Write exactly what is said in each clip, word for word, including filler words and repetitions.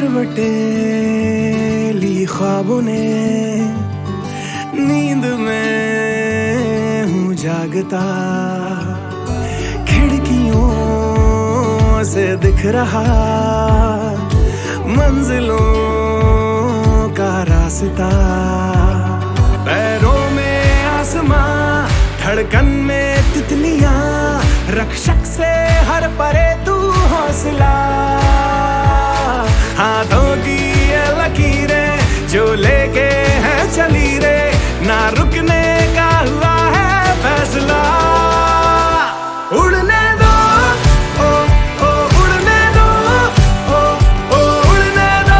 करवटे ली ख्वाबों ने, नींद में हूँ जागता, खिड़कियों से दिख रहा मंजिलों का रास्ता। पैरों में आसमां, धड़कन में तितलियां, रक्षक से हर परे तू हौसला। हाथों की ये लकीरें जो लेके है चली रे, ना रुकने का हुआ है फैसला। उड़ने दो ओ ओ उड़ने दो ओ ओ उड़ने दो,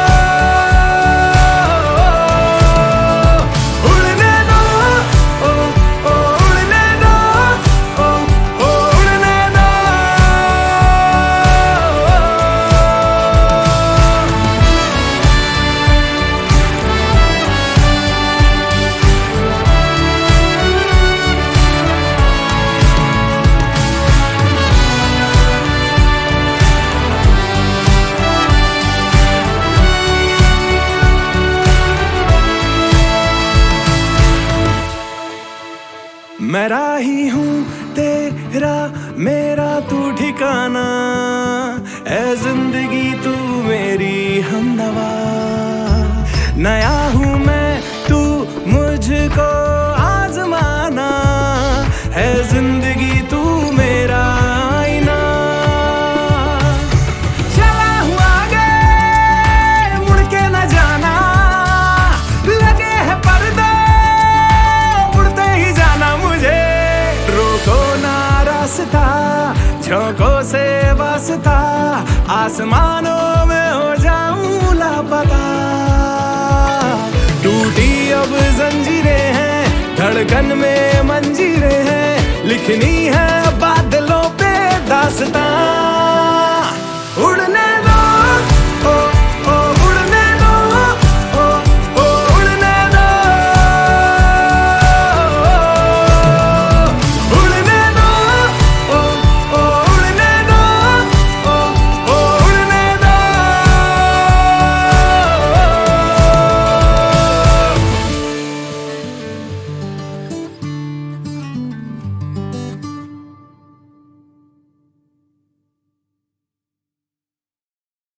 उड़ने दो ओ ओ उड़ने दो ओ ओ उड़ने दो। मैं राही हूँ तेरा मेरा तू ठिकाना, ऐ जिंदगी तू मेरी हमदवा। नया हूँ मैं तू मुझको आजमाना, है जिंदगी तू मेरा आईना। चला हूँ आगे मुड़ के न जाना, लगे है पर्दे उड़ते ही जाना मुझे। रोको ना रास्ता, झोंकों से वास्ता, आसमानों में हो जाऊं लापता। टूटी अब जंजीरें हैं, धड़कन में मंजीरें हैं, लिखनी है बादलों पे दास्तां।